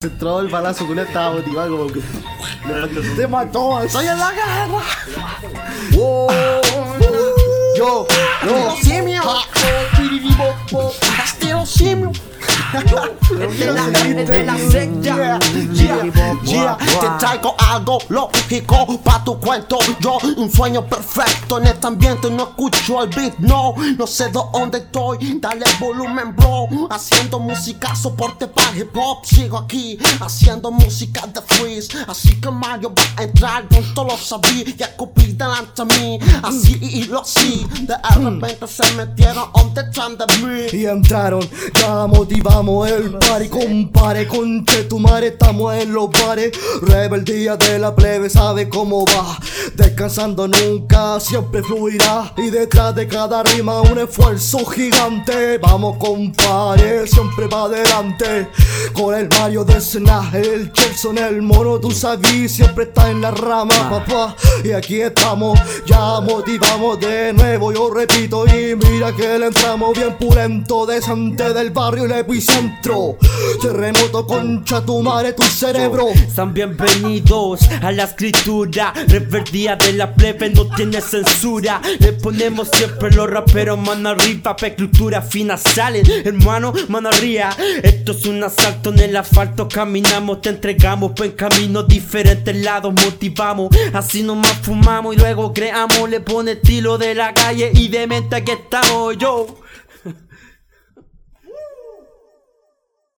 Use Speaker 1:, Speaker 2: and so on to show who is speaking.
Speaker 1: Se entró el balazo con él, estaba motivado como que te mató, estoy en la guerra. Yo, simio, estilo simio.
Speaker 2: De la secta,
Speaker 3: te traigo algo lógico pa' tu cuento. Yo, un sueño perfecto en este ambiente. No escucho el beat, no sé dónde estoy. Dale volumen, bro. Haciendo música, soporte para hip hop. Sigo aquí, haciendo música de freeze. Así que Mario va a entrar, pronto lo sabí. Y escupí delante de mí, así y lo así. De repente se metieron on detrás de mí.
Speaker 1: Y entraron, ya motivamos el party, compare, conche tu madre, estamos en los bares. Rebeldía de la plebe, sabe cómo va. Descansando nunca, siempre fluirá. Y detrás de cada rima un esfuerzo gigante. Vamos compare, siempre va adelante. Con el Mario de Sena, el Chelson, el mono, tú sabes, siempre está en la rama, papá. Y aquí estamos, ya motivamos de nuevo, yo repito. Y mira que le entramos bien pulento, decente del barrio, el epicentro. Terremoto, concha tu madre, tu cerebro.
Speaker 2: Son bienvenidos a la escritura. Rebeldía de la plebe no tiene censura. Le ponemos siempre los raperos mano arriba, pa' cultura fina salen, hermano, mano arriba. Esto es un asalto en el asfalto, caminamos, te entregamos buen camino, diferentes lados motivamos. Así nomás fumamos y luego creamos. Le pone estilo de la calle y de mente que estamos yo.